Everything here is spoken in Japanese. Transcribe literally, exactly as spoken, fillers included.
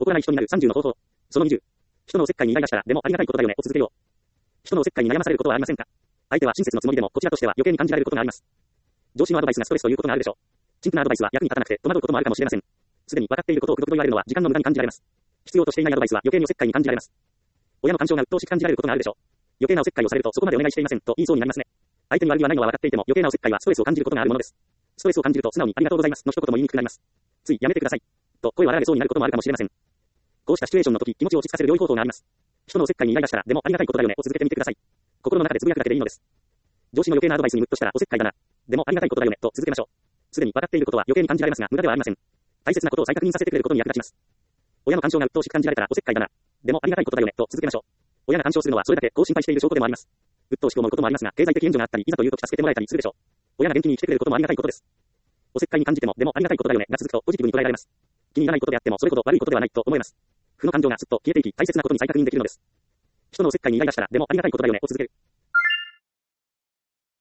怒らない人になるさんじゅうの方法。そのにじゅう。人のおせっかいにイライラしたら、でもありがたいことだよね、を続けよう。人のおせっかいに悩まされることはありませんか？相手は親切のつもりでも、こちらとしては余計に感じられることがあります。上司のアドバイスがストレスということがあるでしょう。陳腐なアドバイスは役に立たなくて戸惑うこともあるかもしれません。すでに分かっていることをくどくど言われるのは時間の無駄に感じられます。必要としていないアドバイスは余計におせっかいに感じられます。親の感情が鬱陶しく感じられることがあるでしょう。余計なおせっかいをされるとそこまでお願いしていませんと言いそうになりますね。相手に悪気はないのは分かっていても余計なおせっかいはストレスを感じることがあるものです。ストレスを感じると素直にありがとうございますの一言も言いにくくなります。ついやめてくださいと声を荒げそうになることもあるかもしれません。こうしたシチュエーションの時、気持ちを落ち着かせる良い方法があります。人のおせっかいにイライラしたら、でもありがたいことだよねを続けてみてください。心の中でつぶやくだけでいいのです。上司の余計なアドバイスにムッとしたらおせっかいだな。でもありがたいことだよねと続けましょう。すでに分かっていることは余計に感じられますが無駄ではありません。大切なことを再確認させてくれることに役立ちます。親の干渉が鬱陶しく感じられたらおせっかいだな。でもありがたいことだよねと続けましょう。親が干渉するのはそれだけこう心配している証拠でもあります。鬱陶しく思うこともありますが、経済的援助があったり、いざという時助けてもらえたりするでしょう。親が元気に来てくれることもありがたいことです。おせっかいに感じても、でもありがたいことだよねが続くとポジティブに捉えられます。気に入らないことであってもそれほど悪いことではないと思えます。負の感情がすっと消えていき、大切なことに再確認できるのです。人のおせっかいにイライラしたら、でもありがたいことだよねを続ける。